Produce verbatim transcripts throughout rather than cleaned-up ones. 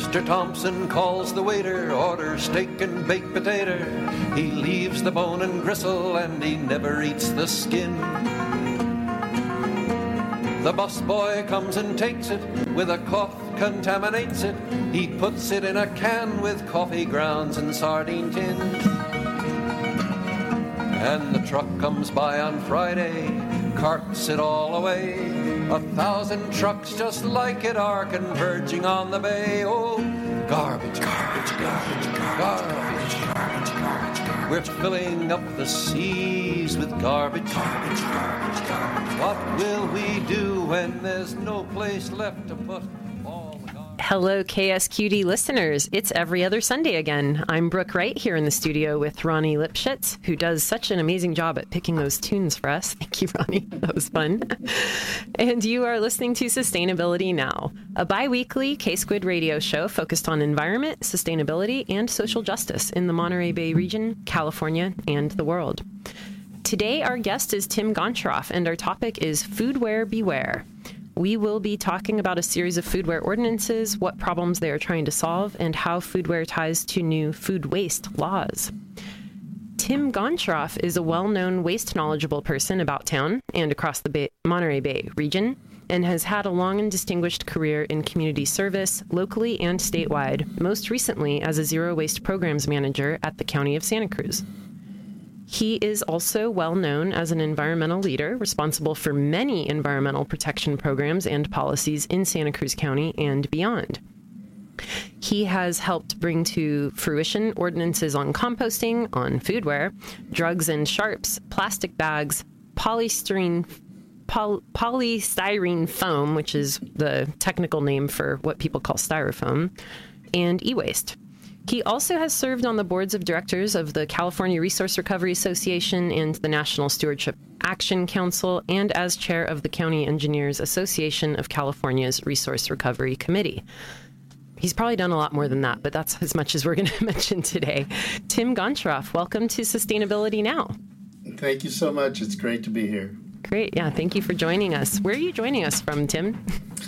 Mister Thompson calls the waiter, orders steak and baked potato. He leaves the bone and gristle and he never eats the skin. The busboy comes and takes it, with a cloth contaminates it. He puts it in a can with coffee grounds and sardine tins. And the truck comes by on Friday, carts it all away. A thousand trucks just like it are converging on the bay. Oh, garbage, garbage, garbage, garbage, garbage, garbage, garbage. We're filling up the seas with garbage, garbage, garbage, garbage. What will we do when there's no place left to put all the garbage? Hello, K S Q D listeners. It's Every Other Sunday again. I'm Brooke Wright here in the studio with Ronnie Lipschitz, who does such an amazing job at picking those tunes for us. Thank you, Ronnie. That was fun. And you are listening to Sustainability Now, a bi-weekly K-Squid radio show focused on environment, sustainability, and social justice in the Monterey Bay region, California, and the world. Today, our guest is Tim Goncharoff, and our topic is Foodware Beware. We will be talking about a series of foodware ordinances, what problems they are trying to solve, and how foodware ties to new food waste laws. Tim Goncharoff is a well-known waste knowledgeable person about town and across the Bay, Monterey Bay region, and has had a long and distinguished career in community service, locally and statewide, most recently as a zero waste programs manager at the County of Santa Cruz. He is also well known as an environmental leader responsible for many environmental protection programs and policies in Santa Cruz County and beyond. He has helped bring to fruition ordinances on composting, on foodware, drugs and sharps, plastic bags, polystyrene, poly, polystyrene foam, which is the technical name for what people call styrofoam, and e-waste. He also has served on the boards of directors of the California Resource Recovery Association and the National Stewardship Action Council, and as chair of the County Engineers Association of California's Resource Recovery Committee. He's probably done a lot more than that, but that's as much as we're going to mention today. Tim Goncharoff, welcome to Sustainability Now. Thank you so much. It's great to be here. Great. Yeah, thank you for joining us. Where are you joining us from, Tim?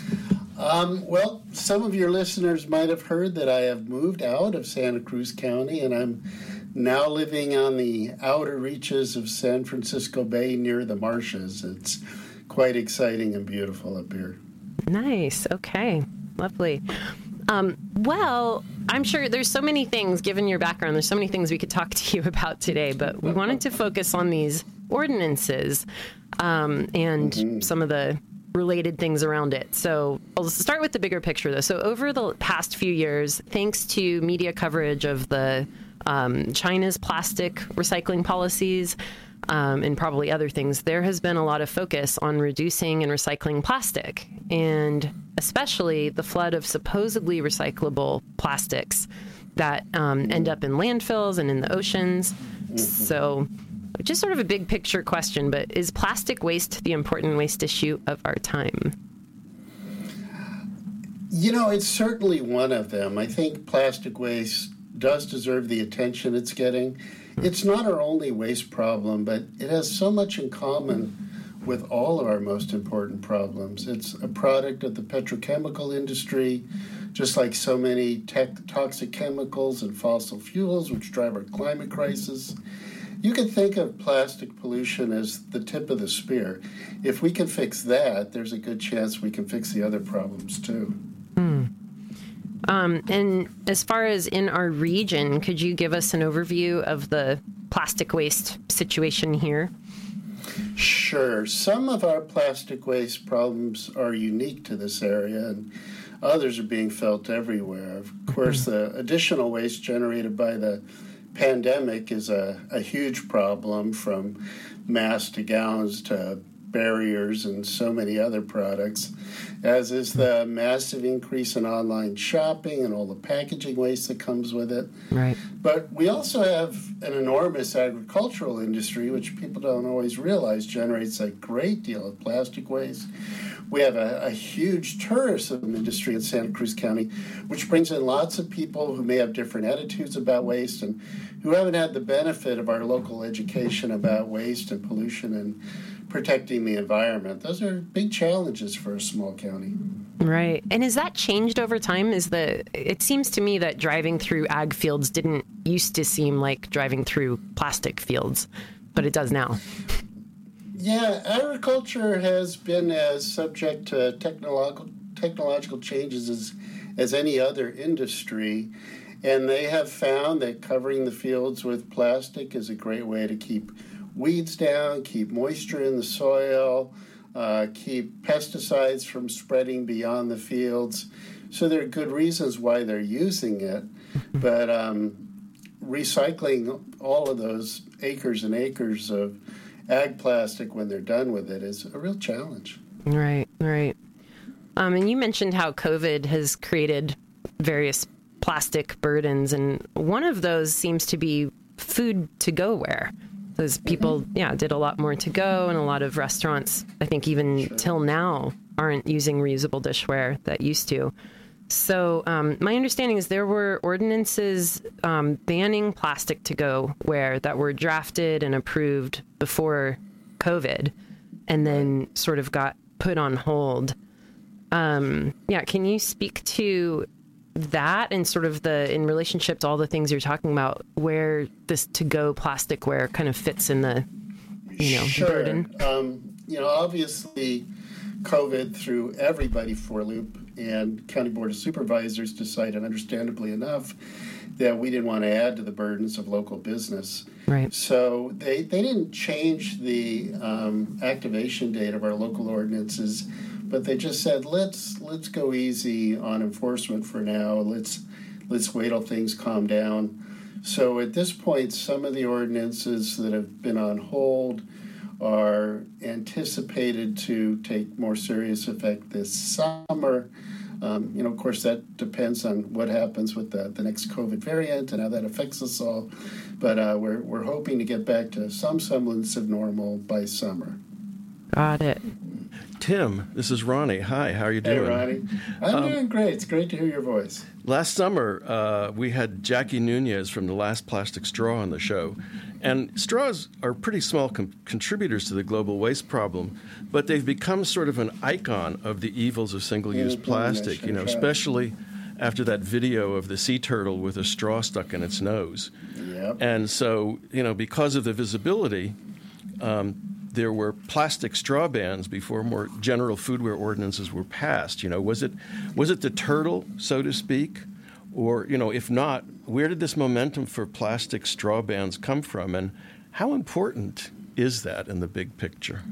Um, well, some of your listeners might have heard that I have moved out of Santa Cruz County, and I'm now living on the outer reaches of San Francisco Bay near the marshes. It's quite exciting and beautiful up here. Nice. Okay. Lovely. Um, well, I'm sure there's so many things, given your background, there's so many things we could talk to you about today, but we wanted to focus on these ordinances um, and mm-hmm. some of the related things around it. So I'll start with the bigger picture, though. So over the past few years, thanks to media coverage of the um, China's plastic recycling policies um, and probably other things, there has been a lot of focus on reducing and recycling plastic, and especially the flood of supposedly recyclable plastics that um, end up in landfills and in the oceans. Mm-hmm. So just sort of a big picture question, but is plastic waste the important waste issue of our time? You know, it's certainly one of them. I think plastic waste does deserve the attention it's getting. It's not our only waste problem, but it has so much in common with all of our most important problems. It's a product of the petrochemical industry, just like so many tech, toxic chemicals and fossil fuels, which drive our climate crisis. You can think of plastic pollution as the tip of the spear. If we can fix that, there's a good chance we can fix the other problems too. Mm. Um, and as far as in our region, could you give us an overview of the plastic waste situation here? Sure. Some of our plastic waste problems are unique to this area, and others are being felt everywhere. Of course, the additional waste generated by the pandemic is a, a huge problem, from masks to gowns to barriers and so many other products, as is the massive increase in online shopping and all the packaging waste that comes with it. Right. But we also have an enormous agricultural industry, which people don't always realize generates a great deal of plastic waste. We have a, a huge tourism industry in Santa Cruz County, which brings in lots of people who may have different attitudes about waste and who haven't had the benefit of our local education about waste and pollution and protecting the environment. Those are big challenges for a small county. Right. And has that changed over time? Is the it seems to me that driving through ag fields didn't used to seem like driving through plastic fields, but it does now. Yeah, agriculture has been as subject to technological technological changes as, as any other industry. And they have found that covering the fields with plastic is a great way to keep weeds down, keep moisture in the soil, uh, keep pesticides from spreading beyond the fields. So there are good reasons why they're using it. But um, recycling all of those acres and acres of ag plastic when they're done with it is a real challenge. Right, right. Um, and you mentioned how COVID has created various plastic burdens, and one of those seems to be food to go ware. Those people, mm-hmm. yeah, did a lot more to go, and a lot of restaurants, I think even sure. till now, aren't using reusable dishware that used to. So um, my understanding is there were ordinances um, banning plastic to go ware that were drafted and approved before COVID, and then sort of got put on hold. Um, yeah, can you speak to that and sort of the, in relationship to all the things you're talking about, where this to-go plasticware kind of fits in the, you know, sure. burden? Um, you know, obviously, COVID threw everybody for a loop, and County Board of Supervisors decided, understandably enough, that we didn't want to add to the burdens of local business. Right. So they, they didn't change the um, activation date of our local ordinances, but they just said, let's let's go easy on enforcement for now. Let's let's wait till things calm down. So at this point, some of the ordinances that have been on hold are anticipated to take more serious effect this summer. Um, you know, of course, that depends on what happens with the, the next COVID variant and how that affects us all. But uh, we're we're hoping to get back to some semblance of normal by summer. Got it. Tim, this is Ronnie. Hi, how are you doing? Hey, Ronnie. I'm um, doing great. It's great to hear your voice. Last summer, uh, we had Jackie Nunez from the Last Plastic Straw on the show. And straws are pretty small com- contributors to the global waste problem, but they've become sort of an icon of the evils of single-use mm-hmm. plastic, you know, especially after that video of the sea turtle with a straw stuck in its nose. Yep. And so, you know, because of the visibility, um, there were plastic straw bans before more general foodware ordinances were passed. You know, was it was it the turtle, so to speak? Or, you know, if not, where did this momentum for plastic straw bans come from? And how important is that in the big picture?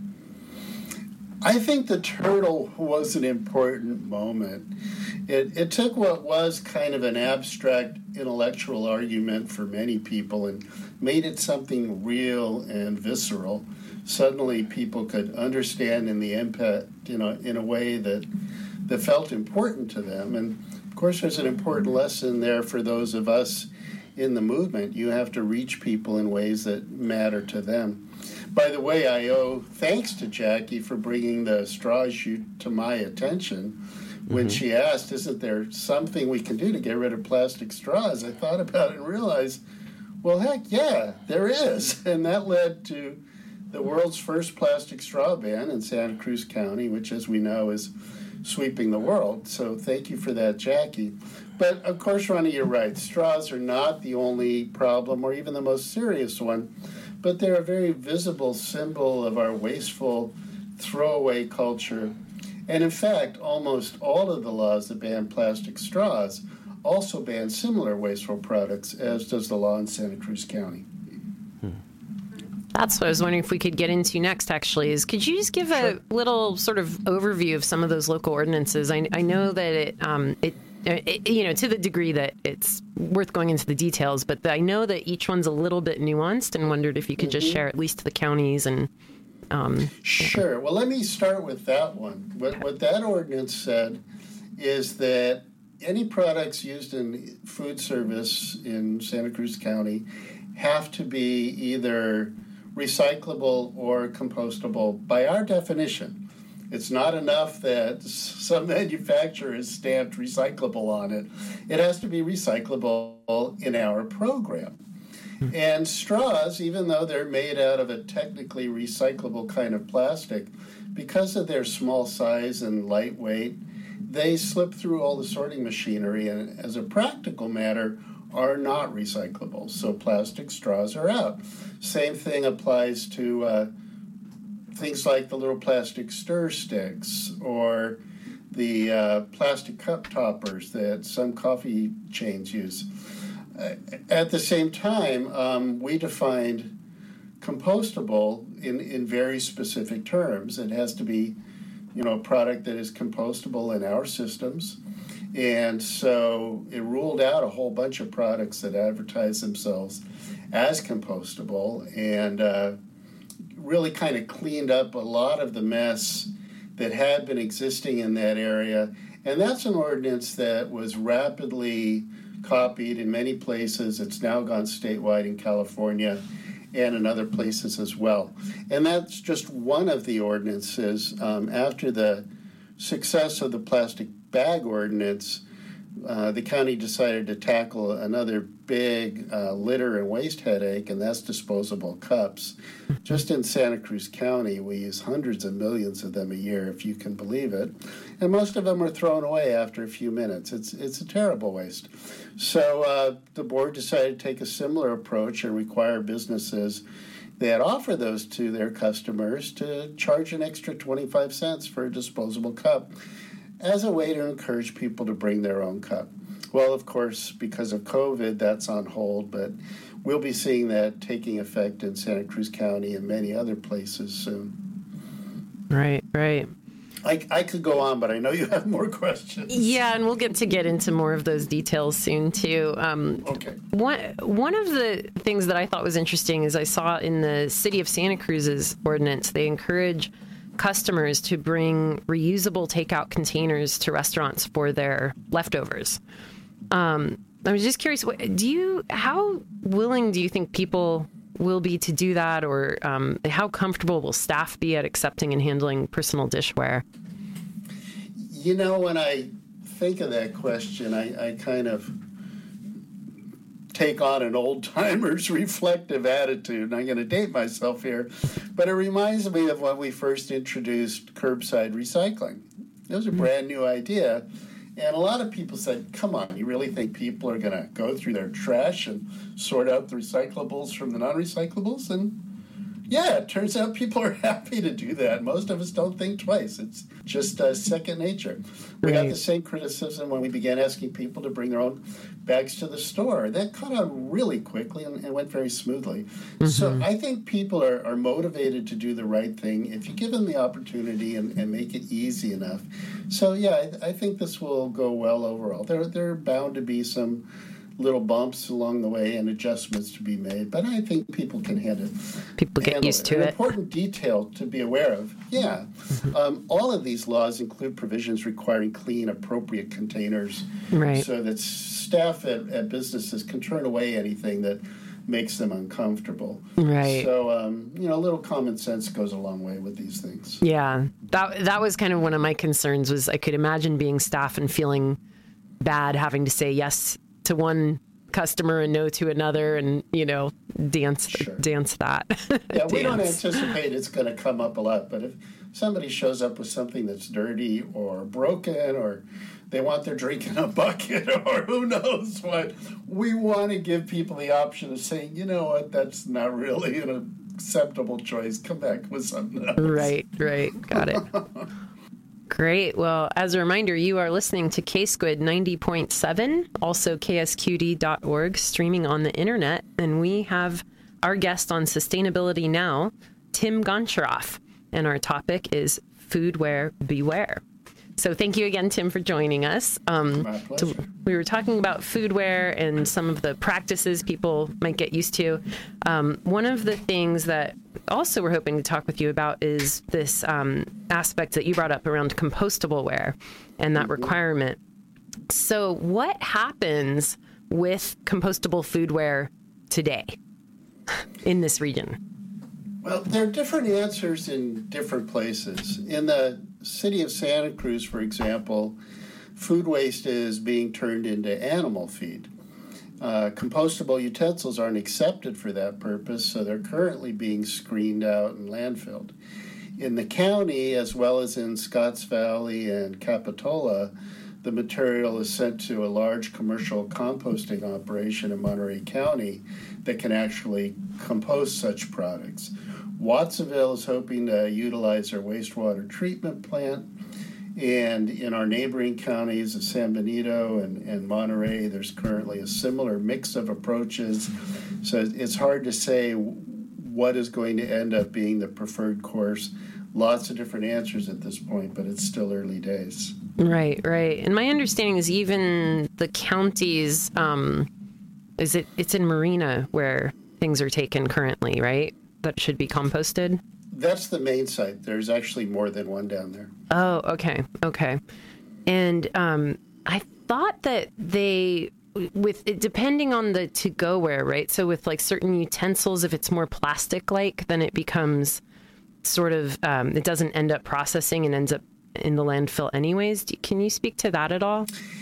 I think the turtle was an important moment. It, it took what was kind of an abstract intellectual argument for many people and made it something real and visceral. Suddenly people could understand in the impact, you know, in a way that that felt important to them. And of course, there's an important lesson there for those of us in the movement. You have to reach people in ways that matter to them. By the way, I owe thanks to Jackie for bringing the straw issue to my attention. When mm-hmm. she asked, isn't there something we can do to get rid of plastic straws? I thought about it and realized, well, heck, yeah, there is. And that led to the world's first plastic straw ban in Santa Cruz County, which, as we know, is sweeping the world. So thank you for that, Jackie. But, of course, Ronnie, you're right. Straws are not the only problem or even the most serious one, but they're a very visible symbol of our wasteful throwaway culture. And, in fact, almost all of the laws that ban plastic straws also ban similar wasteful products, as does the law in Santa Cruz County. That's what I was wondering if we could get into next, actually, is could you just give a sure. little sort of overview of some of those local ordinances? I, I know that it, um, it, it, you know, to the degree that it's worth going into the details, but the, I know that each one's a little bit nuanced and wondered if you could mm-hmm. just share at least the counties and... Um, sure. Yeah. Well, let me start with that one. What, what that ordinance said is that any products used in food service in Santa Cruz County have to be either recyclable or compostable by our definition. It's not enough that some manufacturer has stamped recyclable on it. It has to be recyclable in our program. And straws, even though they're made out of a technically recyclable kind of plastic, because of their small size and lightweight, they slip through all the sorting machinery and, as a practical matter, are not recyclable. So plastic straws are out. Same thing applies to uh, things like the little plastic stir sticks or the uh, plastic cup toppers that some coffee chains use. Uh, at the same time, um, we defined compostable in, in very specific terms. It has to be, you know, a product that is compostable in our systems. And so it ruled out a whole bunch of products that advertise themselves as compostable and uh, really kind of cleaned up a lot of the mess that had been existing in that area. And that's an ordinance that was rapidly copied in many places. It's now gone statewide in California and in other places as well. And that's just one of the ordinances. Um, after the success of the plastic bag ordinance, uh, the county decided to tackle another big uh, litter and waste headache, and that's disposable cups. Just in Santa Cruz County, we use hundreds of millions of them a year, if you can believe it. And most of them are thrown away after a few minutes. It's it's a terrible waste. So uh, the board decided to take a similar approach and require businesses that offer those to their customers to charge an extra twenty-five cents for a disposable cup as a way to encourage people to bring their own cup. Well, of course, because of COVID, that's on hold, but we'll be seeing that taking effect in Santa Cruz County and many other places soon. Right, right. I, I could go on, but I know you have more questions. Yeah, and we'll get to get into more of those details soon, too. Um, okay. One, one of the things that I thought was interesting is I saw in the City of Santa Cruz's ordinance, they encourage customers to bring reusable takeout containers to restaurants for their leftovers. Um, I was just curious, what, do you, how willing do you think people will be to do that, or um, how comfortable will staff be at accepting and handling personal dishware? You know, when I think of that question, I, I kind of take on an old-timer's reflective attitude, and I'm going to date myself here, but it reminds me of when we first introduced curbside recycling. It was a brand new idea, and a lot of people said, come on, you really think people are going to go through their trash and sort out the recyclables from the non-recyclables? And yeah, it turns out people are happy to do that. Most of us don't think twice. It's just uh, second nature. We right. got the same criticism when we began asking people to bring their own bags to the store. That caught on really quickly and, and went very smoothly. Mm-hmm. So I think people are, are motivated to do the right thing if you give them the opportunity and, and make it easy enough. So yeah, I, I think this will go well overall. There, there are bound to be some little bumps along the way and adjustments to be made, but I think people can handle People get used to it. An important detail to be aware of, yeah. Um, all of these laws include provisions requiring clean, appropriate containers, right. so that staff at, at businesses can turn away anything that makes them uncomfortable. Right. So, um, you know, a little common sense goes a long way with these things. Yeah, that that was kind of one of my concerns. Was I could imagine being staff and feeling bad having to say yes to one customer and no to another, and you know, dance sure. dance that. Yeah, we don't dance. anticipate it's going to come up a lot, but if somebody shows up with something that's dirty or broken, or they want their drink in a bucket, or who knows what, we want to give people the option of saying, you know what, that's not really an acceptable choice. Come back with something else. Right, right, got it. Great. Well, as a reminder, you are listening to K-Squid ninety point seven, also K S Q D dot org, streaming on the internet. And we have our guest on Sustainability Now, Tim Goncharoff. And our topic is Foodware Beware. So thank you again, Tim, for joining us. Um, My pleasure. to, we were talking about foodware and some of the practices people might get used to. Um, one of the things that also we're hoping to talk with you about is this um, aspect that you brought up around compostable ware and that mm-hmm. requirement. So what happens with compostable foodware today in this region? Well, there are different answers in different places. In the city of Santa Cruz, for example, food waste is being turned into animal feed. Uh, compostable utensils aren't accepted for that purpose, so they're currently being screened out and landfilled. In the county, as well as in Scotts Valley and Capitola, the material is sent to a large commercial composting operation in Monterey County that can actually compost such products. Watsonville is hoping to utilize their wastewater treatment plant. And in our neighboring counties of San Benito and, and Monterey, there's currently a similar mix of approaches. So it's hard to say what is going to end up being the preferred course. Lots of different answers at this point, but it's still early days. Right, right. And my understanding is even the counties, um, is it? It's in Marina where things are taken currently, right? That should be composted? That's the main site. There's actually more than one down there. Oh, okay. Okay. And um, I thought that they, with depending on the to-go-ware, right? So with like certain utensils, if it's more plastic-like, then it becomes sort of, um, it doesn't end up processing and ends up in the landfill anyways. Do, can you speak to that at all?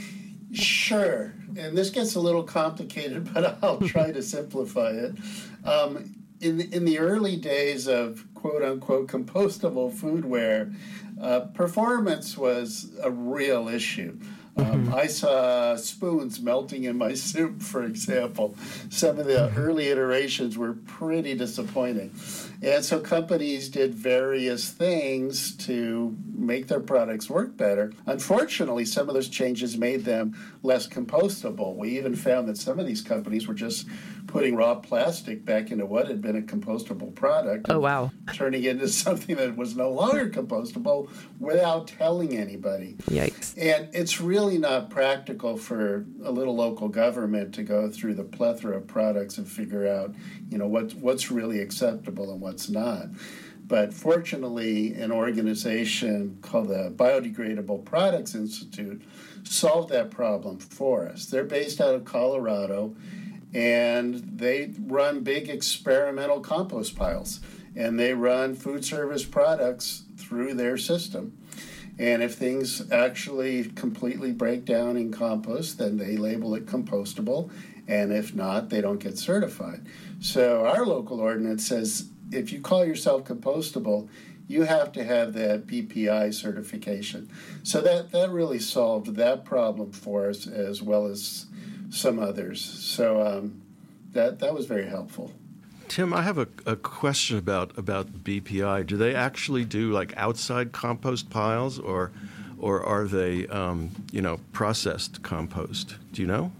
Sure. And this gets a little complicated, but I'll try to simplify it. Um, in, in the early days of quote-unquote compostable foodware, uh, performance was a real issue. Um, I saw spoons melting in my soup, for example. Some of the early iterations were pretty disappointing. And so companies did various things to make their products work better. Unfortunately, some of those changes made them less compostable. We even found that some of these companies were just putting raw plastic back into what had been a compostable product. Oh, wow. Turning it into something that was no longer compostable without telling anybody. Yikes. And it's really not practical for a little local government to go through the plethora of products and figure out, you know, what, what's really acceptable and what's not. But fortunately, an organization called the Biodegradable Products Institute solved that problem for us. They're based out of Colorado, and they run big experimental compost piles, and they run food service products through their system. And if things actually completely break down in compost, then they label it compostable, and if not, they don't get certified. So our local ordinance says if you call yourself compostable, you have to have that B P I certification. So that, that really solved that problem for us, as well as some others. So um, that that was very helpful. Tim, I have a, a question about, about B P I. Do they actually do like outside compost piles, or or are they um, you know processed compost? Do you know?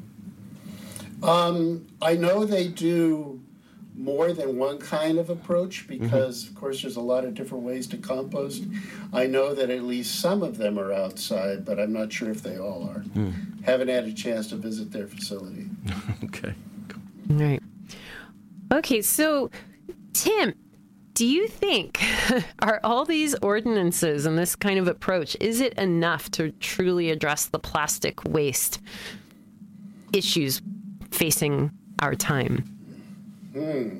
Um, I know they do more than one kind of approach because, mm-hmm. of course, there's a lot of different ways to compost. I know that at least some of them are outside, but I'm not sure if they all are. Mm. Haven't had a chance to visit their facility. Okay. All right. Okay, so, Tim, do you think, are all these ordinances and this kind of approach, is it enough to truly address the plastic waste issues facing our time? Hmm.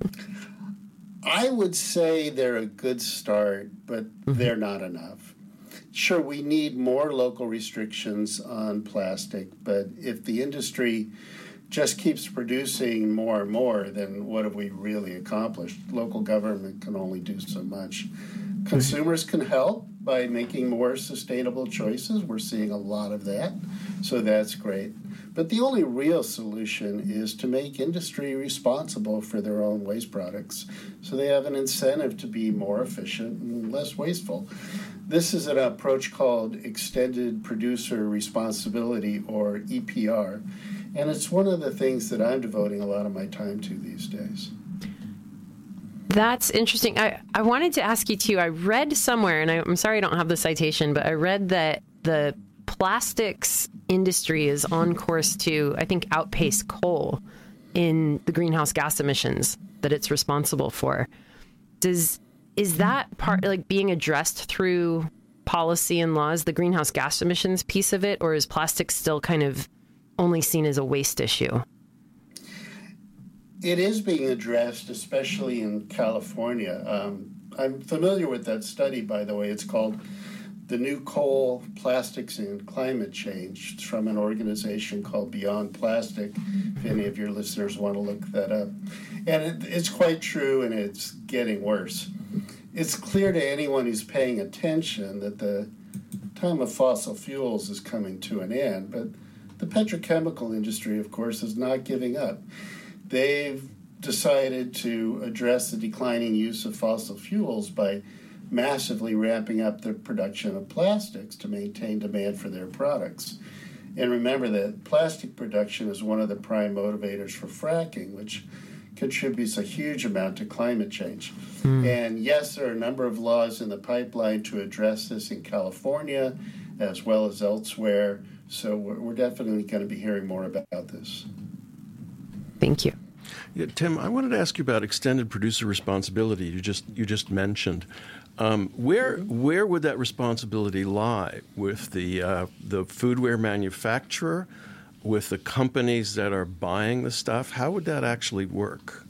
I would say they're a good start, but mm-hmm. they're not enough. Sure, we need more local restrictions on plastic, but if the industry just keeps producing more and more, then what have we really accomplished? Local government can only do so much. Consumers can help by making more sustainable choices. We're seeing a lot of that, so that's great. But the only real solution is to make industry responsible for their own waste products, so they have an incentive to be more efficient and less wasteful. This is an approach called Extended Producer Responsibility, or E P R, and it's one of the things that I'm devoting a lot of my time to these days. That's interesting. I, I wanted to ask you, too, I read somewhere, and I, I'm sorry I don't have the citation, but I read that the plastics industry is on course to, I think, outpace coal in the greenhouse gas emissions that it's responsible for. Does is that part like being addressed through policy and laws, the greenhouse gas emissions piece of it, or is plastic still kind of only seen as a waste issue? It is being addressed, especially in California. Um, I'm familiar with that study, by the way. It's called the new coal, plastics, and climate change. It's from an organization called Beyond Plastic, if any of your listeners want to look that up. And it, it's quite true, and it's getting worse. It's clear to anyone who's paying attention that the time of fossil fuels is coming to an end, but the petrochemical industry, of course, is not giving up. They've decided to address the declining use of fossil fuels by massively ramping up the production of plastics to maintain demand for their products. And remember that plastic production is one of the prime motivators for fracking, which contributes a huge amount to climate change. Mm. And yes, there are a number of laws in the pipeline to address this in California as well as elsewhere. So we're, we're definitely going to be hearing more about this. Thank you. Yeah, Tim, I wanted to ask you about extended producer responsibility. You just you just mentioned um, where where would that responsibility lie with the uh, the foodware manufacturer, with the companies that are buying the stuff? How would that actually work?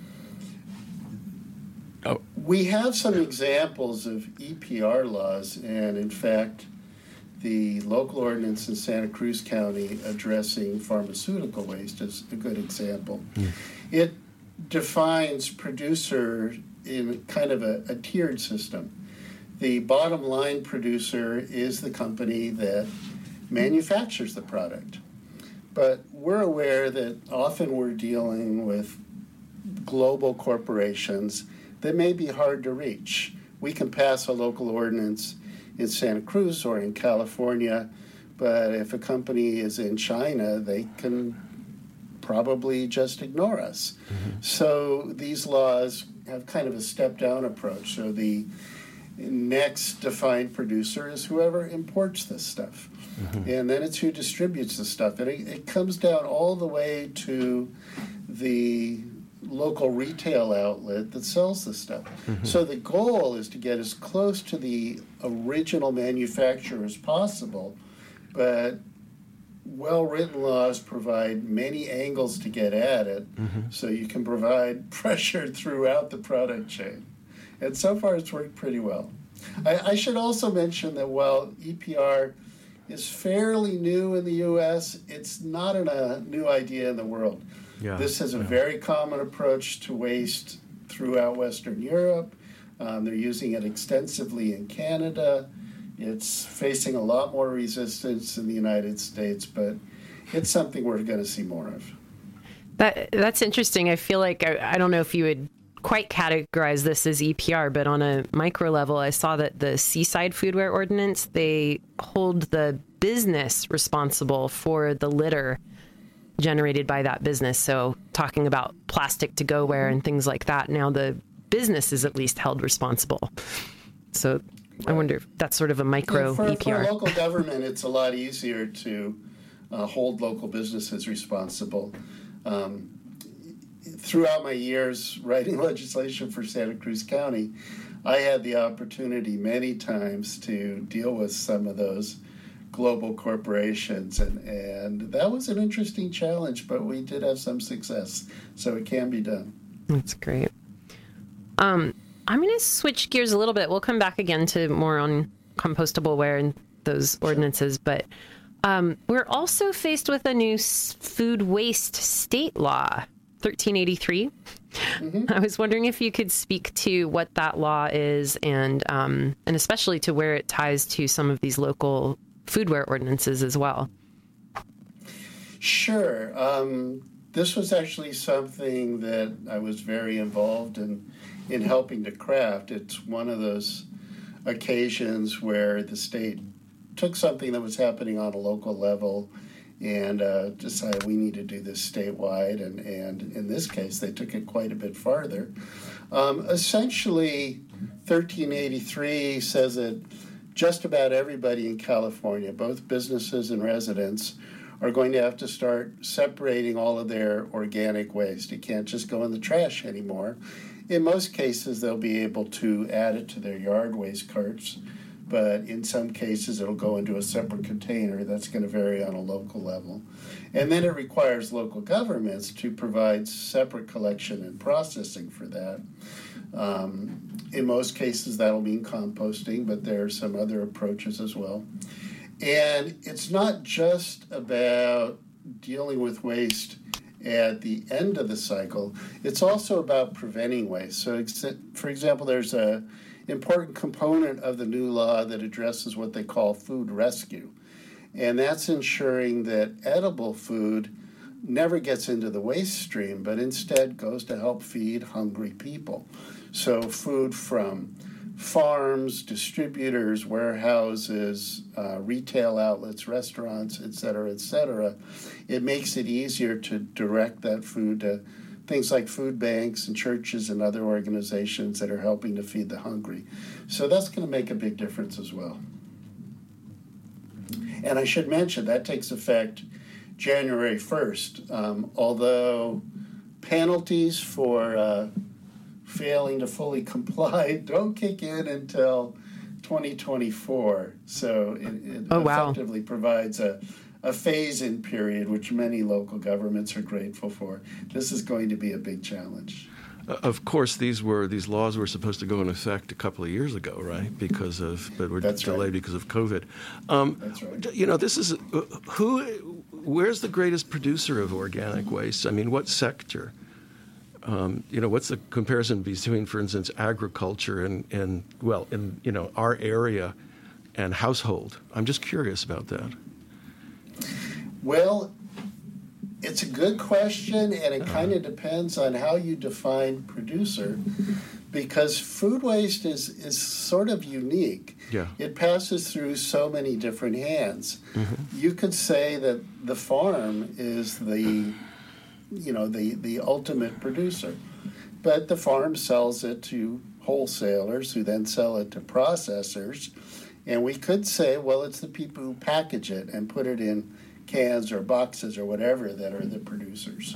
Oh. We have some examples of E P R laws, and in fact, the local ordinance in Santa Cruz County addressing pharmaceutical waste is a good example. Mm. It defines producer in kind of a, a tiered system. The bottom line producer is the company that manufactures the product. But we're aware that often we're dealing with global corporations that may be hard to reach. We can pass a local ordinance in Santa Cruz or in California, but if a company is in China, they can probably just ignore us. Mm-hmm. So these laws have kind of a step-down approach. So the next defined producer is whoever imports this stuff. Mm-hmm. And then it's who distributes the stuff. And it, it comes down all the way to the local retail outlet that sells the stuff. Mm-hmm. So the goal is to get as close to the original manufacturer as possible, but well-written laws provide many angles to get at it, mm-hmm. so you can provide pressure throughout the product chain. And so far it's worked pretty well. I, I should also mention that while E P R is fairly new in the U S, it's not an, a new idea in the world. Yeah, this is a yeah. very common approach to waste throughout Western Europe. Um, they're using it extensively in Canada. It's facing a lot more resistance in the United States, but it's something we're going to see more of. That That's interesting. I feel like, I, I don't know if you would quite categorize this as E P R, but on a micro level, I saw that the Seaside Foodware Ordinance, they hold the business responsible for the litter generated by that business. So talking about plastic to-go-ware and things like that, now the business is at least held responsible. So I wonder if that's sort of a micro for, E P R. For local government, it's a lot easier to uh, hold local businesses responsible. Um, throughout my years writing legislation for Santa Cruz County, I had the opportunity many times to deal with some of those global corporations, and, and that was an interesting challenge, but we did have some success, so it can be done. That's great. Um, I'm going to switch gears a little bit. We'll come back again to more on compostable ware and those ordinances, but um, we're also faced with a new food waste state law, thirteen eighty-three. Mm-hmm. I was wondering if you could speak to what that law is, and um, and especially to where it ties to some of these local foodware ordinances as well. Sure. Um, this was actually something that I was very involved in, in helping to craft. It's one of those occasions where the state took something that was happening on a local level and uh, decided we need to do this statewide, and, and in this case, they took it quite a bit farther. Um, essentially, thirteen eighty-three says that just about everybody in California, both businesses and residents, are going to have to start separating all of their organic waste. It can't just go in the trash anymore. In most cases, they'll be able to add it to their yard waste carts, but in some cases, it'll go into a separate container. That's going to vary on a local level. And then it requires local governments to provide separate collection and processing for that. Um, in most cases, that'll mean composting, but there are some other approaches as well. And it's not just about dealing with waste at the end of the cycle. It's also about preventing waste. So, ex- for example, there's a important component of the new law that addresses what they call food rescue. And that's ensuring that edible food never gets into the waste stream, but instead goes to help feed hungry people. So food from farms, distributors, warehouses, uh, retail outlets, restaurants, et cetera, et cetera. It makes it easier to direct that food to things like food banks and churches and other organizations that are helping to feed the hungry. So that's going to make a big difference as well. And I should mention that takes effect January first, um, although penalties for uh, failing to fully comply don't kick in until twenty twenty-four. So it, it oh, wow. effectively provides a, a phase-in period, which many local governments are grateful for. This is going to be a big challenge. Uh, of course, these were these laws were supposed to go into effect a couple of years ago, right? Because of, but were That's delayed right. because of COVID. Um, That's right. You know, this is who. Where's the greatest producer of organic waste? I mean, what sector? Um, you know, what's the comparison between, for instance, agriculture and, and well, in you know our area, and household? I'm just curious about that. Well, it's a good question, and it kind of depends on how you define producer, because food waste is, is sort of unique. Yeah. It passes through so many different hands. Mm-hmm. You could say that the farm is the, you know, the, the ultimate producer, but the farm sells it to wholesalers who then sell it to processors, and we could say, well, it's the people who package it and put it in cans or boxes or whatever that are the producers.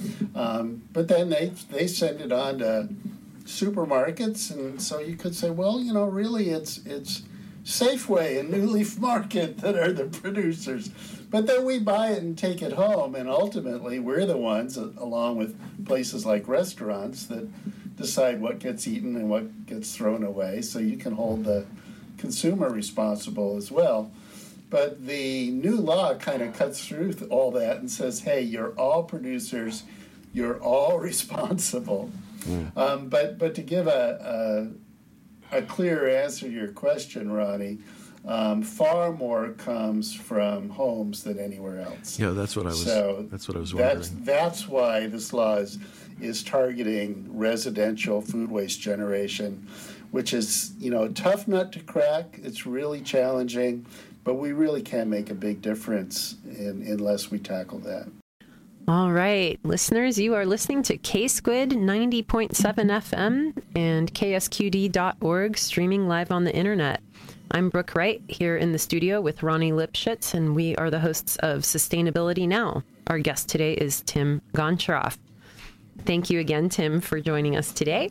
Um, but then they they send it on to supermarkets, and so you could say, well, you know, really it's it's Safeway and New Leaf Market that are the producers. But then we buy it and take it home, and ultimately we're the ones, along with places like restaurants, that decide what gets eaten and what gets thrown away. So you can hold the consumer responsible as well. But the new law kind of cuts through all that and says, hey, you're all producers, you're all responsible. Mm. Um, but but to give a, a, a clear answer to your question, Ronnie, um, far more comes from homes than anywhere else. Yeah, that's what I was. So that's what I was wondering. That's that's why this law is is targeting residential food waste generation, which is, you know, a tough nut to crack. It's really challenging. But we really can't make a big difference in, unless we tackle that. All right, listeners, you are listening to K-Squid ninety point seven F M and K S Q D dot org, streaming live on the internet. I'm Brooke Wright here in the studio with Ronnie Lipschitz, and we are the hosts of Sustainability Now. Our guest today is Tim Goncharoff. Thank you again, Tim, for joining us today.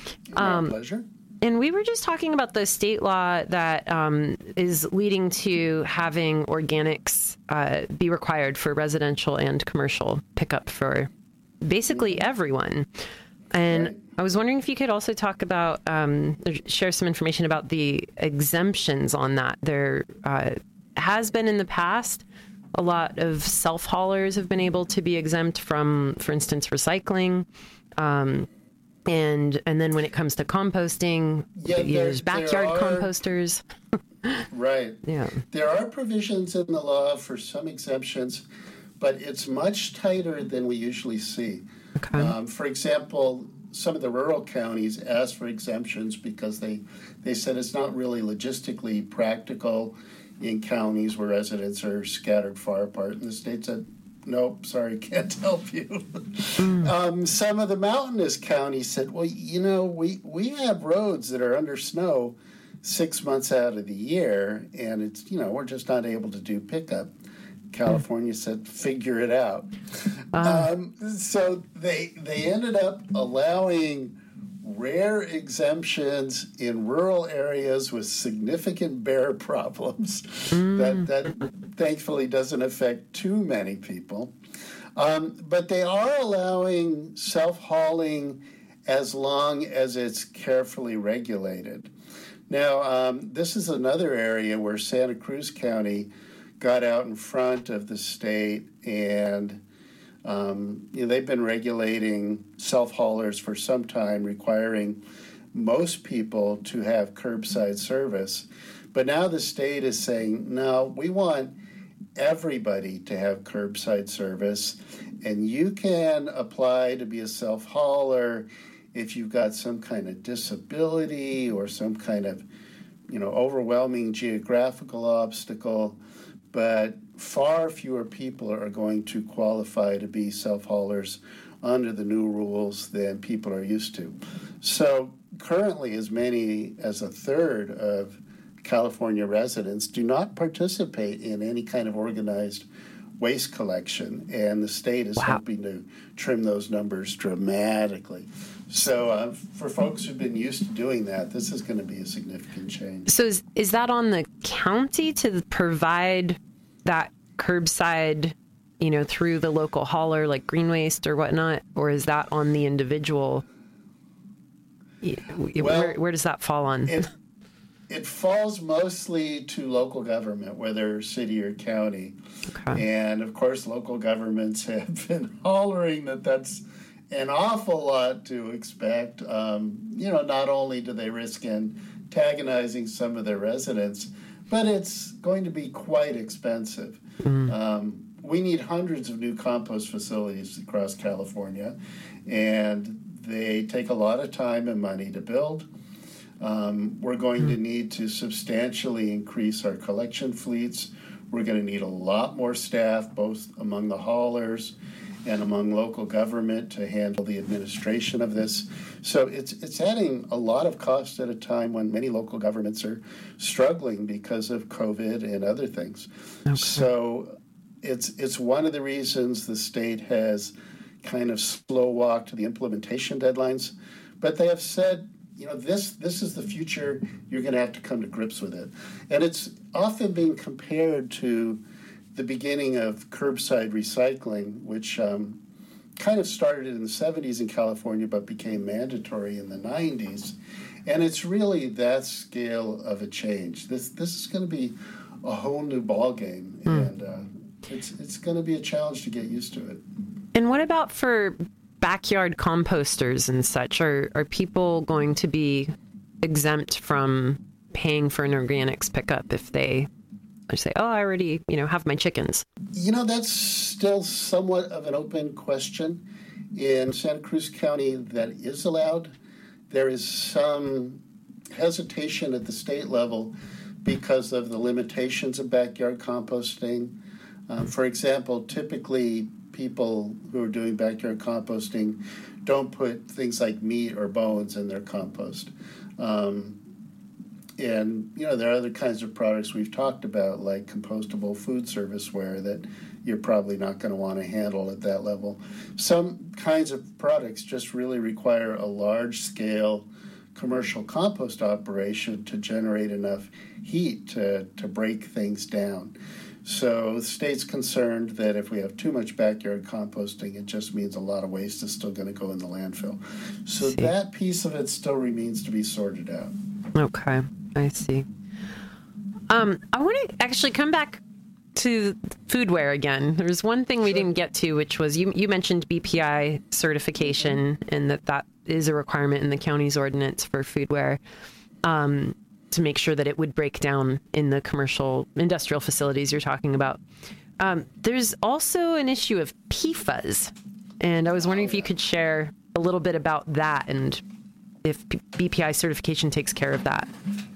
My um, pleasure. And we were just talking about the state law that um, is leading to having organics uh, be required for residential and commercial pickup for basically everyone. And Right. I was wondering if you could also talk about, um, share some information about the exemptions on that. There uh, has been in the past, a lot of self-haulers have been able to be exempt from, for instance, recycling. Um, And and then when it comes to composting, Yeah, there- there's backyard there are- composters. Right. Yeah. There are provisions in the law for some exemptions, but it's much tighter than we usually see. Okay. Um, for example, some of the rural counties asked for exemptions because they, they said it's not really logistically practical in counties where residents are scattered far apart. And the state said, nope, sorry, can't help you. Mm. Um, some of the mountainous counties said, well, you know, we, we have roads that are under snow six months out of the year, and it's, you know, we're just not able to do pickup. California mm. said, figure it out. Uh. Um, so they they ended up allowing rare exemptions in rural areas with significant bear problems. Mm. That that thankfully doesn't affect too many people. Um, but they are allowing self-hauling as long as it's carefully regulated. Now, um, this is another area where Santa Cruz County got out in front of the state, and um, you know, they've been regulating self-haulers for some time, requiring most people to have curbside service. But now the state is saying, no, we want everybody to have curbside service, and you can apply to be a self-hauler if you've got some kind of disability or some kind of, you know, overwhelming geographical obstacle, but far fewer people are going to qualify to be self-haulers under the new rules than people are used to. So currently, as many as a third of California residents do not participate in any kind of organized waste collection, and the state is wow. hoping to trim those numbers dramatically. So uh, for folks who've been used to doing that, this is going to be a significant change. So is, is that on the county to provide that curbside, you know, through the local hauler like Green Waste or whatnot, or is that on the individual? Well, where, where does that fall on? It, it falls mostly to local government, whether city or county. Okay. And of course, local governments have been hollering that that's an awful lot to expect. Um, you know, not only do they risk antagonizing some of their residents, but it's going to be quite expensive. Mm. Um, we need hundreds of new compost facilities across California, and they take a lot of time and money to build. Um, we're going mm. to need to substantially increase our collection fleets. We're going to need a lot more staff, both among the haulers and among local government, to handle the administration of this. So it's it's adding a lot of cost at a time when many local governments are struggling because of COVID and other things. Okay. So it's it's one of the reasons the state has kind of slow walked the implementation deadlines. But they have said, you know, this this is the future. You're going to have to come to grips with it. And it's often being compared to the beginning of curbside recycling, which um, kind of started in the seventies in California but became mandatory in the nineties. And it's really that scale of a change. This this is going to be a whole new ballgame, mm. and uh, it's it's going to be a challenge to get used to it. And what about for backyard composters and such? Are are people going to be exempt from paying for an organics pickup if they say, oh, I already, you know, have my chickens? You know, that's still somewhat of an open question. In Santa Cruz County, that is allowed. There is some hesitation at the state level because of the limitations of backyard composting. Um, for example, typically people who are doing backyard composting don't put things like meat or bones in their compost. Um, and, you know, there are other kinds of products we've talked about, like compostable food serviceware, that you're probably not going to want to handle at that level. Some kinds of products just really require a large-scale commercial compost operation to generate enough heat to, to break things down. So the state's concerned that if we have too much backyard composting, it just means a lot of waste is still going to go in the landfill. So that piece of it still remains to be sorted out. Okay, I see. Um, I want to actually come back to foodware again. There's one thing we sure. didn't get to, which was you, you mentioned B P I certification, and that that is a requirement in the county's ordinance for foodware. Um, to make sure that it would break down in the commercial industrial facilities you're talking about. Um, there's also an issue of P FAS, and I was wondering oh, yeah. if you could share a little bit about that and if P- B P I certification takes care of that.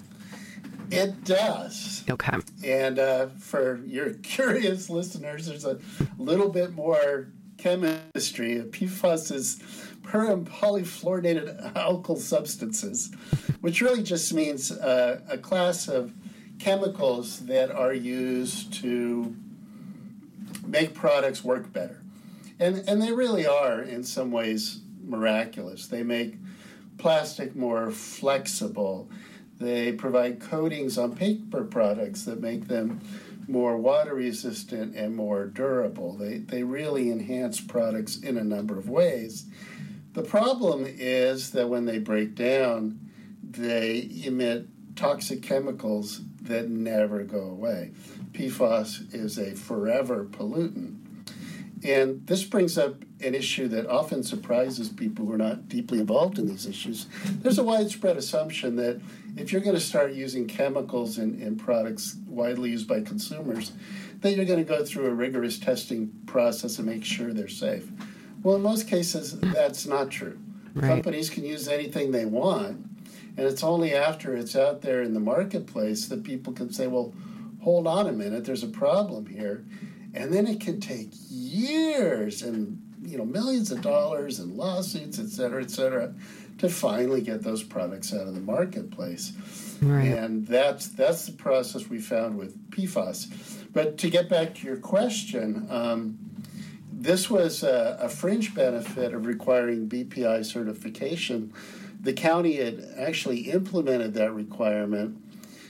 It does. Okay. And uh, for your curious listeners, there's a little bit more chemistry. P FAS is per and polyfluorinated alkyl substances, which really just means uh, a class of chemicals that are used to make products work better. And and they really are, in some ways, miraculous. They make plastic more flexible. They provide coatings on paper products that make them more water resistant and more durable. They they really enhance products in a number of ways. The problem is that when they break down, they emit toxic chemicals that never go away. P F A S is a forever pollutant. And this brings up an issue that often surprises people who are not deeply involved in these issues. There's a widespread assumption that if you're going to start using chemicals in, in products widely used by consumers, that you're going to go through a rigorous testing process and make sure they're safe. Well, in most cases, that's not true. Right. Companies can use anything they want, and it's only after it's out there in the marketplace that people can say, well, hold on a minute, there's a problem here. And then it can take years and, you know, millions of dollars and lawsuits, et cetera, et cetera, to finally get those products out of the marketplace. Right. And that's that's the process we found with P F A S. But to get back to your question, um, this was a, a fringe benefit of requiring B P I certification. The county had actually implemented that requirement,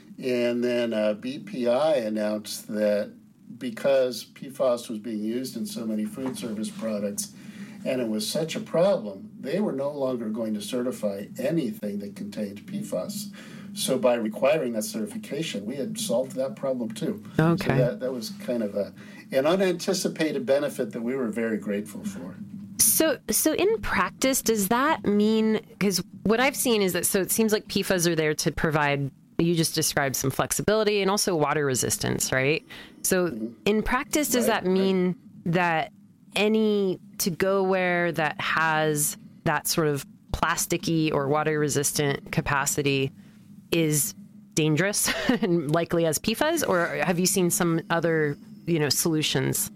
and then uh, B P I announced that because P F A S was being used in so many food service products and it was such a problem, they were no longer going to certify anything that contained P F A S. So by requiring that certification, we had solved that problem too. Okay. So that, that was kind of a, an unanticipated benefit that we were very grateful for. So, so in practice, does that mean, because what I've seen is that, so it seems like P F A S are there to provide, you just described some flexibility and also water resistance, right? So in practice, does Right, that mean right. that any to-go-ware that has that sort of plasticky or water-resistant capacity is dangerous and likely as P F A S? Or have you seen some other, you know, solutions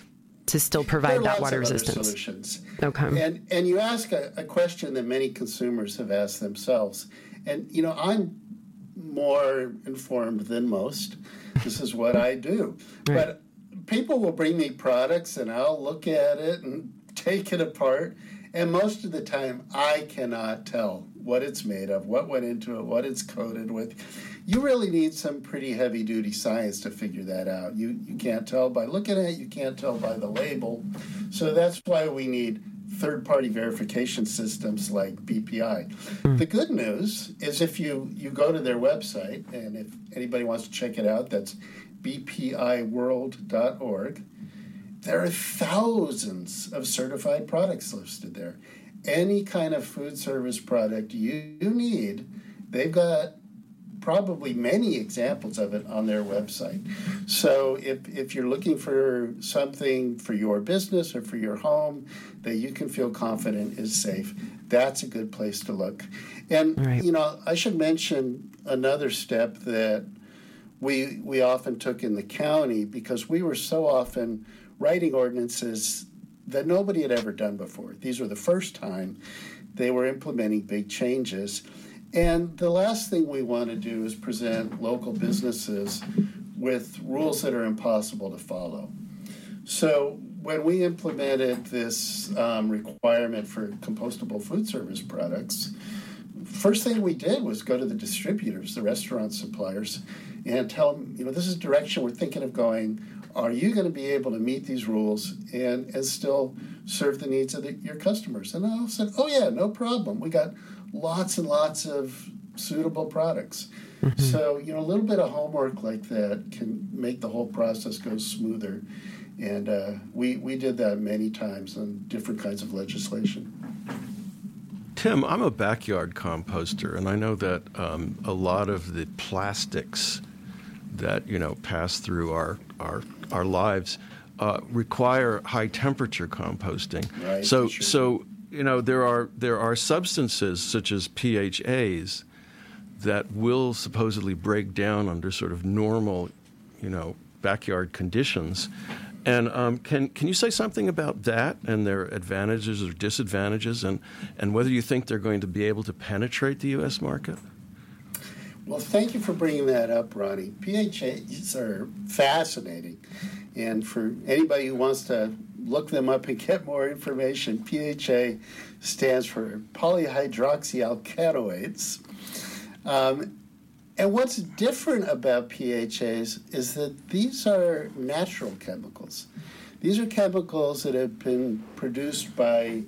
to still provide that water resistance? Solutions. Okay. And and you ask a, a question that many consumers have asked themselves. And, you know, I'm more informed than most. This is what I do. Right. But people will bring me products and I'll look at it and take it apart. And most of the time, I cannot tell what it's made of, what went into it, what it's coated with. You really need some pretty heavy-duty science to figure that out. You you can't tell by looking at it. You can't tell by the label. So that's why we need third-party verification systems like B P I. Mm. The good news is if you, you go to their website, and if anybody wants to check it out, that's b p i world dot org. There are thousands of certified products listed there. Any kind of food service product you need, they've got probably many examples of it on their website. So if, if you're looking for something for your business or for your home that you can feel confident is safe, that's a good place to look. And, right. you know, I should mention another step that we we often took in the county because we were so often writing ordinances that nobody had ever done before. These were the first time they were implementing big changes. And the last thing we want to do is present local businesses with rules that are impossible to follow. So when we implemented this um, requirement for compostable food service products, first thing we did was go to the distributors, the restaurant suppliers, and tell them, you know, this is the direction we're thinking of going. Are you going to be able to meet these rules and, and still serve the needs of the, your customers? And I all said, oh, yeah, no problem. We got lots and lots of suitable products. Mm-hmm. So, you know, a little bit of homework like that can make the whole process go smoother. And uh, we, we did that many times on different kinds of legislation. Tim, I'm a backyard composter, and I know that um, a lot of the plastics that, you know, pass through our our, our lives uh, require high temperature composting. Right, so sure. so you know there are there are substances such as P H As that will supposedly break down under sort of normal, you know, backyard conditions. And um, can can you say something about that and their advantages or disadvantages, and, and whether you think they're going to be able to penetrate the U S market? Well, thank you for bringing that up, Ronnie. P H As are fascinating. And for anybody who wants to look them up and get more information, P H A stands for polyhydroxyalkanoates. Um, And what's different about P H As is that these are natural chemicals. These are chemicals that have been produced by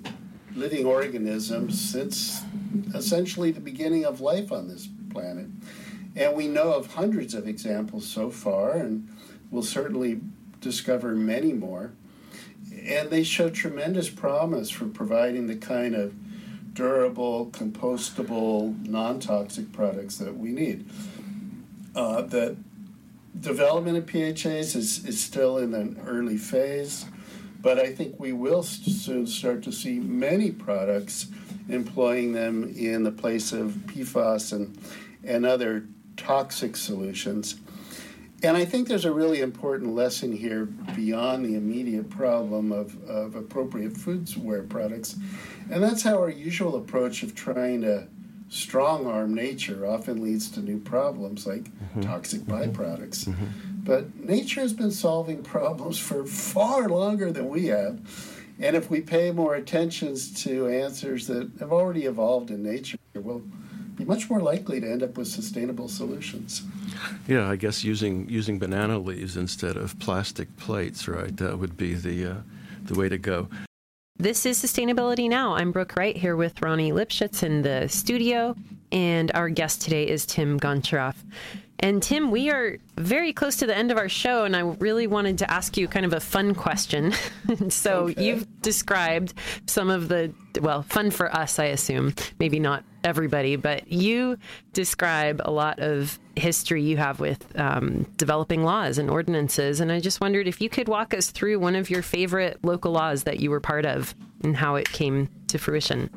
living organisms since essentially the beginning of life on this planet. And we know of hundreds of examples so far, and we'll certainly discover many more. And they show tremendous promise for providing the kind of durable, compostable, non-toxic products that we need. Uh, the development of P H As is, is still in an early phase, but I think we will soon start to see many products employing them in the place of P FAS and, and other toxic solutions. And I think there's a really important lesson here beyond the immediate problem of, of appropriate foodware products, and that's how our usual approach of trying to strong-arm nature often leads to new problems like mm-hmm. toxic byproducts. Mm-hmm. But nature has been solving problems for far longer than we have, and if we pay more attention to answers that have already evolved in nature, we'll be much more likely to end up with sustainable solutions. Yeah, I guess using using banana leaves instead of plastic plates, right? That would be the uh, the way to go. This is Sustainability Now. I'm Brooke Wright here with Ronnie Lipschitz in the studio, and our guest today is Tim Goncharoff. And Tim, we are very close to the end of our show, and I really wanted to ask you kind of a fun question. so okay. You've described some of the, well, fun for us, I assume, maybe not everybody, but you describe a lot of history you have with um, developing laws and ordinances. And I just wondered if you could walk us through one of your favorite local laws that you were part of and how it came to fruition.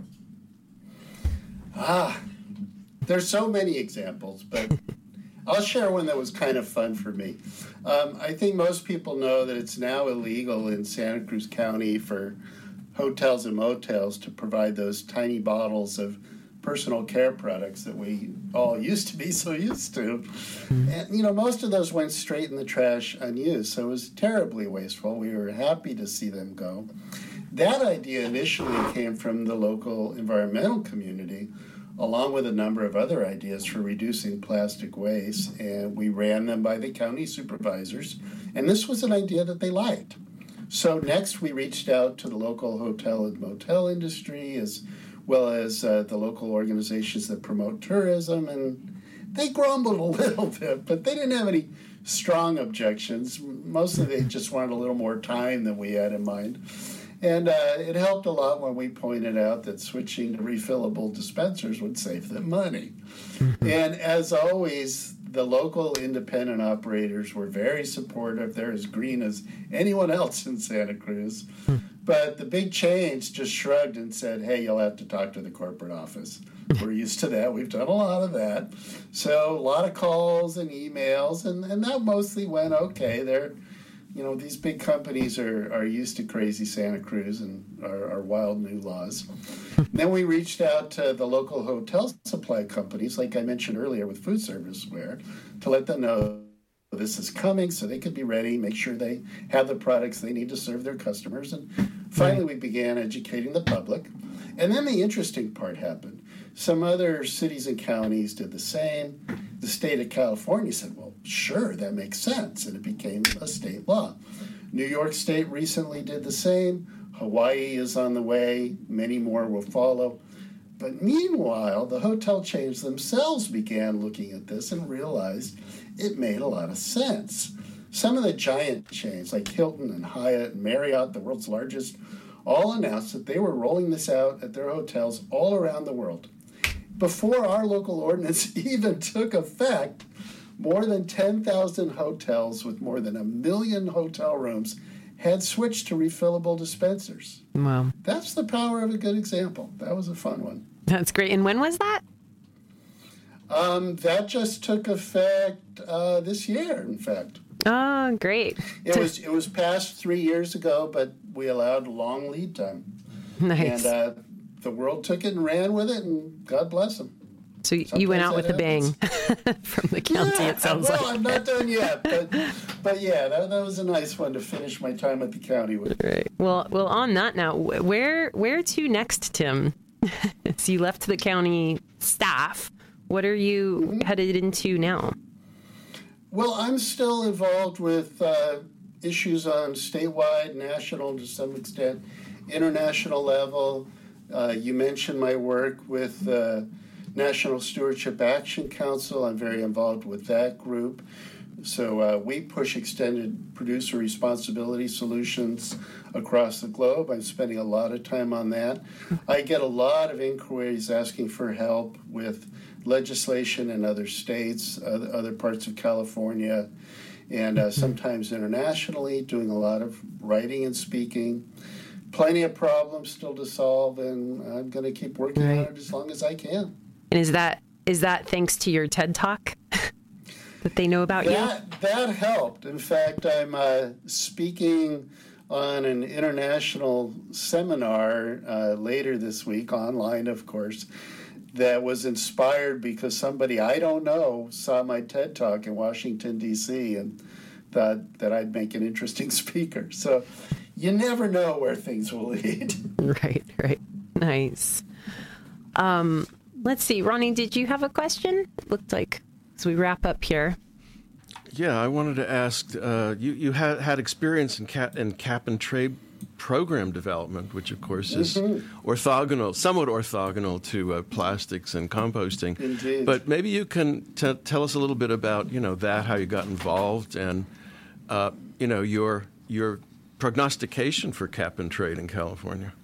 Ah, there's so many examples, but I'll share one that was kind of fun for me. Um, I think most people know that it's now illegal in Santa Cruz County for hotels and motels to provide those tiny bottles of personal care products that we all used to be so used to. And, you know, most of those went straight in the trash unused, so it was terribly wasteful. We were happy to see them go. That idea initially came from the local environmental community, along with a number of other ideas for reducing plastic waste, and we ran them by the county supervisors, and this was an idea that they liked. So next we reached out to the local hotel and motel industry, as well as uh, the local organizations that promote tourism, and they grumbled a little bit, but they didn't have any strong objections. Mostly they just wanted a little more time than we had in mind. And uh, it helped a lot when we pointed out that switching to refillable dispensers would save them money. Mm-hmm. And as always, the local independent operators were very supportive. They're as green as anyone else in Santa Cruz. Mm-hmm. But the big chains just shrugged and said, hey, you'll have to talk to the corporate office. We're used to that. We've done a lot of that. So a lot of calls and emails, and, and that mostly went okay. They're You know, these big companies are, are used to crazy Santa Cruz and our, our wild new laws. Then we reached out to the local hotel supply companies, like I mentioned earlier with food serviceware, to let them know this is coming so they could be ready, make sure they have the products they need to serve their customers. And finally, we began educating the public. And then the interesting part happened. Some other cities and counties did the same. The state of California said, well, sure, that makes sense, and it became a state law. New York State recently did the same. Hawaii is on the way. Many more will follow. But meanwhile, the hotel chains themselves began looking at this and realized it made a lot of sense. Some of the giant chains like Hilton and Hyatt and Marriott, the world's largest, all announced that they were rolling this out at their hotels all around the world. Before our local ordinance even took effect, more than ten thousand hotels with more than a million hotel rooms had switched to refillable dispensers. Wow. That's the power of a good example. That was a fun one. That's great. And when was that? Um, that just took effect uh, this year, in fact. Oh, great. It was it was passed three years ago, but we allowed long lead time. Nice. And uh, the world took it and ran with it, and God bless them. So Sometimes you went out with happens. a bang from the county, yeah, it sounds well, like. Well, I'm not done yet, but but yeah, that, that was a nice one to finish my time at the county with. Right. Well, well, on that now, where where to next, Tim? So you left the county staff. What are you mm-hmm. headed into now? Well, I'm still involved with uh, issues on statewide, national, to some extent, international level. Uh, you mentioned my work with the National Stewardship Action Council. I'm very involved with that group. So uh, we push extended producer responsibility solutions across the globe. I'm spending a lot of time on that. I get a lot of inquiries asking for help with legislation in other states, other, other parts of California, and uh, sometimes internationally, doing a lot of writing and speaking. Plenty of problems still to solve, and I'm going to keep working right. on it as long as I can. And is that is that thanks to your TED Talk that they know about that, you? That helped. In fact, I'm uh, speaking on an international seminar uh, later this week, online, of course, that was inspired because somebody I don't know saw my TED Talk in Washington, D C, and thought that I'd make an interesting speaker. So you never know where things will lead. Right, right. Nice. Um, let's see. Ronnie, did you have a question? It looked like as we wrap up here. Yeah, I wanted to ask, uh, you, you had, had experience in, cap, in cap and trade program development, which of course is mm-hmm. orthogonal, somewhat orthogonal to uh, plastics and composting. Indeed. But maybe you can t- tell us a little bit about, you know, that, how you got involved, and, uh, you know, your your prognostication for cap and trade in California.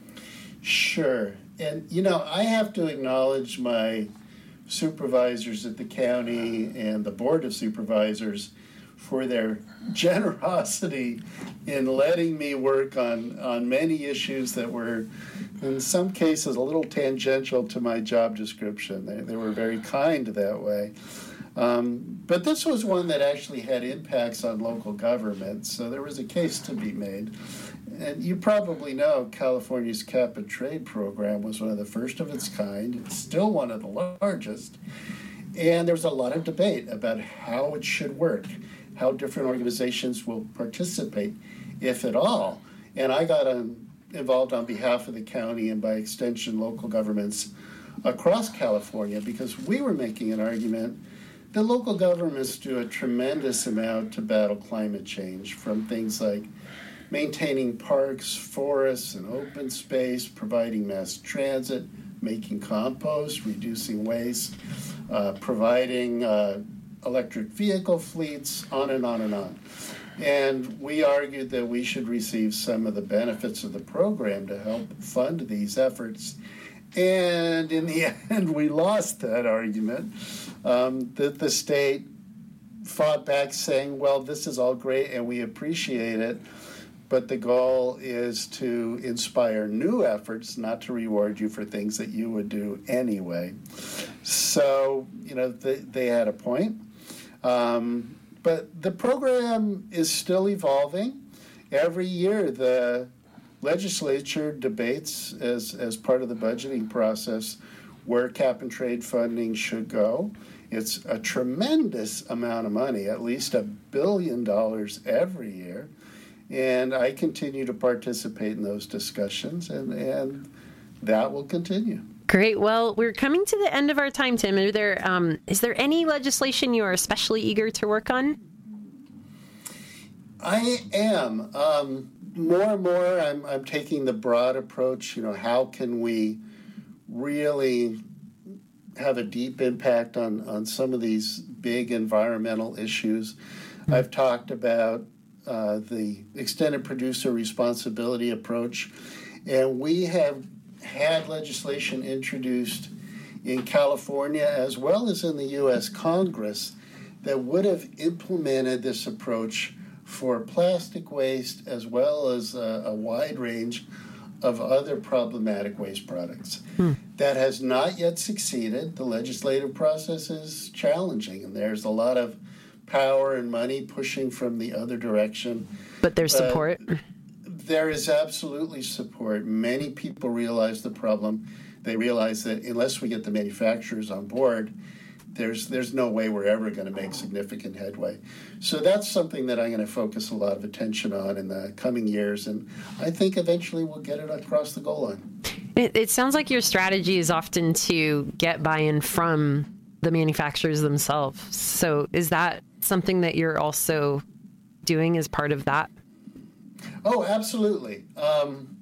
Sure. And, you know, I have to acknowledge my supervisors at the county and the Board of Supervisors for their generosity in letting me work on, on many issues that were, in some cases, a little tangential to my job description. They, they were very kind that way. Um, but this was one that actually had impacts on local government, so there was a case to be made. And you probably know California's cap and trade program was one of the first of its kind. It's still one of the largest. And there was a lot of debate about how it should work, how different organizations will participate, if at all. And I got um, involved on behalf of the county and by extension local governments across California because we were making an argument that local governments do a tremendous amount to battle climate change, from things like maintaining parks, forests, and open space, providing mass transit, making compost, reducing waste, uh, providing uh, electric vehicle fleets, on and on and on. And we argued that we should receive some of the benefits of the program to help fund these efforts. And in the end, we lost that argument. Um, that the state fought back saying, well, this is all great and we appreciate it, but the goal is to inspire new efforts, not to reward you for things that you would do anyway. So, you know, they, they had a point. Um, but the program is still evolving. Every year, the legislature debates as, as part of the budgeting process where cap and trade funding should go. It's a tremendous amount of money, at least a billion dollars every year. And I continue to participate in those discussions, and, and that will continue. Great. Well, we're coming to the end of our time, Tim. Are there, um, is there any legislation you are especially eager to work on? I am. Um, more and more, I'm, I'm taking the broad approach. You know, how can we really have a deep impact on, on some of these big environmental issues? Mm-hmm. I've talked about uh, the extended producer responsibility approach, and we have had legislation introduced in California as well as in the U S Congress that would have implemented this approach for plastic waste as well as a, a wide range of other problematic waste products. Hmm. That has not yet succeeded. The legislative process is challenging, and there's a lot of power and money pushing from the other direction. But there's uh, support. There is absolutely support. Many people realize the problem. They realize that unless we get the manufacturers on board, there's there's no way we're ever going to make significant headway. So that's something that I'm going to focus a lot of attention on in the coming years, and I think eventually we'll get it across the goal line. It, it sounds like your strategy is often to get buy-in from the manufacturers themselves. So is that something that you're also doing as part of that? Oh, absolutely. Um,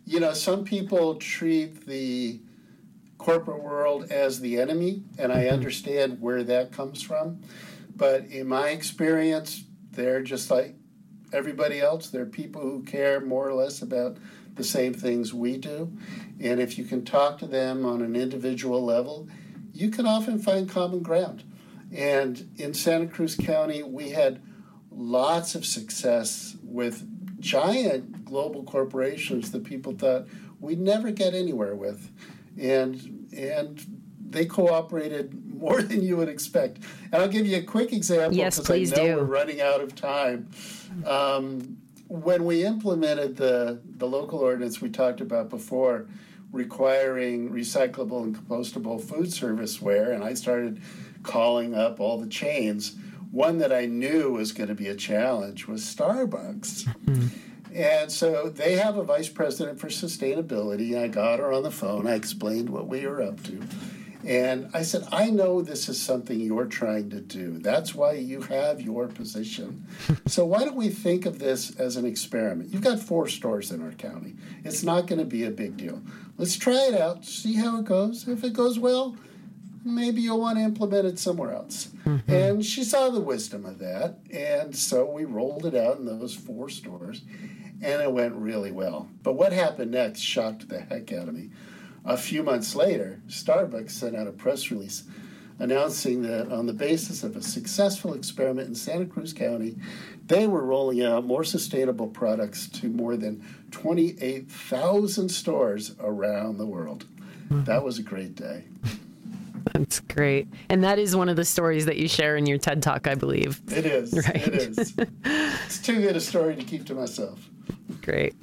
you know, some people treat the corporate world as the enemy, and I understand where that comes from. But in my experience, they're just like everybody else. They're people who care more or less about the same things we do. And if you can talk to them on an individual level, you can often find common ground. And in Santa Cruz County, we had lots of success with giant global corporations that people thought we'd never get anywhere with. And and they cooperated more than you would expect. And I'll give you a quick example, yes, because please I know do. we're running out of time. Um, when we implemented the, the local ordinance we talked about before, requiring recyclable and compostable food serviceware, and I started calling up all the chains, one that I knew was going to be a challenge was Starbucks. Mm-hmm. And so they have a vice president for sustainability. I got her on the phone. I explained what we were up to. And I said, I know this is something you're trying to do. That's why you have your position. So why don't we think of this as an experiment? You've got four stores in our county. It's not going to be a big deal. Let's try it out, see how it goes. If it goes well, maybe you'll want to implement it somewhere else. Mm-hmm. And she saw the wisdom of that. And so we rolled it out in those four stores. And it went really well. But what happened next shocked the heck out of me. A few months later, Starbucks sent out a press release announcing that on the basis of a successful experiment in Santa Cruz County, they were rolling out more sustainable products to more than twenty-eight thousand stores around the world. Mm-hmm. That was a great day. That's great. And that is one of the stories that you share in your TED Talk, I believe. It is. Right. It is. It's too good a story to keep to myself. Great.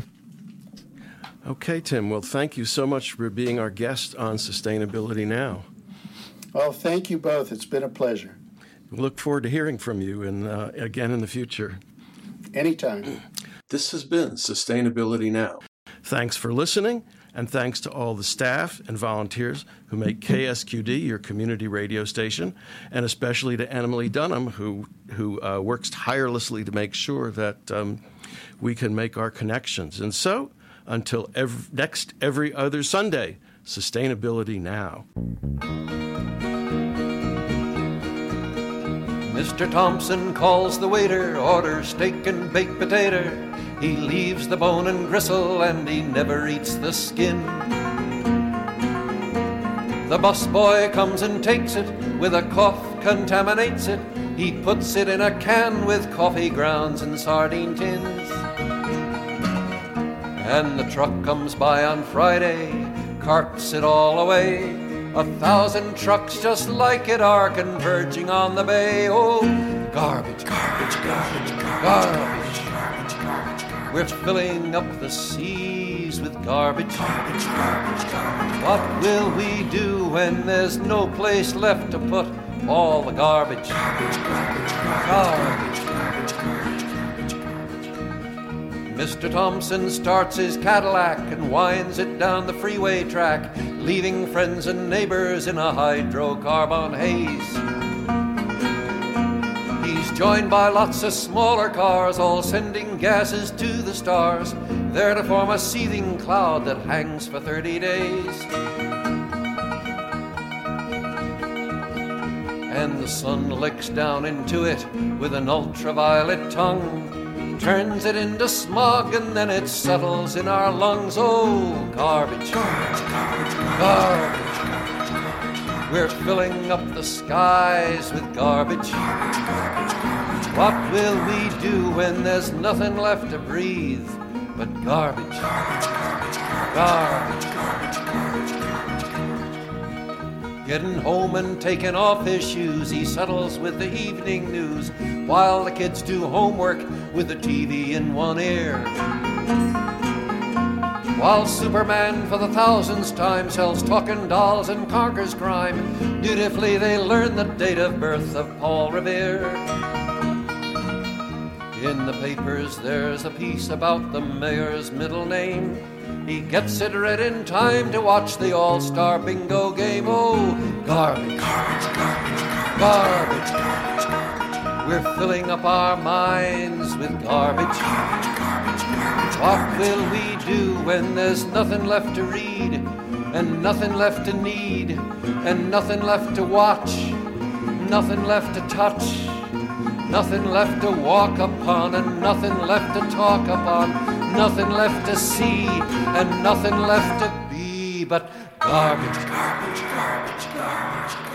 Okay, Tim. Well, thank you so much for being our guest on Sustainability Now. Well, thank you both. It's been a pleasure. We look forward to hearing from you in, uh, again in the future. Anytime. This has been Sustainability Now. Thanks for listening, and thanks to all the staff and volunteers who make K S Q D your community radio station, and especially to Emily Dunham, who, who uh, works tirelessly to make sure that um, we can make our connections. And so, until every, next every other Sunday, Sustainability Now. Mister Thompson calls the waiter, orders steak and baked potato. He leaves the bone and gristle and he never eats the skin. The busboy comes and takes it, with a cough contaminates it. He puts it in a can with coffee grounds and sardine tins. And the truck comes by on Friday, carts it all away. A thousand trucks just like it are converging on the bay. Oh, garbage, garbage, garbage, garbage, garbage, garbage. We're filling up the seas with garbage, garbage, garbage, garbage. What will we do when there's no place left to put all the garbage? Garbage, garbage, garbage, garbage, garbage, garbage, garbage. Mister Thompson starts his Cadillac and winds it down the freeway track, leaving friends and neighbors in a hydrocarbon haze. He's joined by lots of smaller cars, all sending gases to the stars, there to form a seething cloud that hangs for thirty days. And the sun licks down into it with an ultraviolet tongue, turns it into smog, and then it settles in our lungs. Oh, garbage, garbage, garbage, garbage, garbage, garbage. We're filling up the skies with garbage, garbage, garbage, garbage. What will we do when there's nothing left to breathe but garbage, garbage, garbage, garbage, garbage, garbage, garbage, garbage. Getting home and taking off his shoes, he settles with the evening news, while the kids do homework with the T V in one ear. While Superman for the thousandth time sells talking dolls and conquers crime, dutifully they learn the date of birth of Paul Revere. In the papers there's a piece about the mayor's middle name. He gets it read in time to watch the All-Star Bingo game. Oh, garbage, garbage, garbage, garbage, garbage, garbage. We're filling up our minds with garbage, garbage, garbage, garbage. What will we do when there's nothing left to read, and nothing left to need, and nothing left to watch, nothing left to touch, nothing left to walk upon, and nothing left to talk upon, nothing left to see, and nothing left to be but garbage, garbage, garbage, garbage, garbage.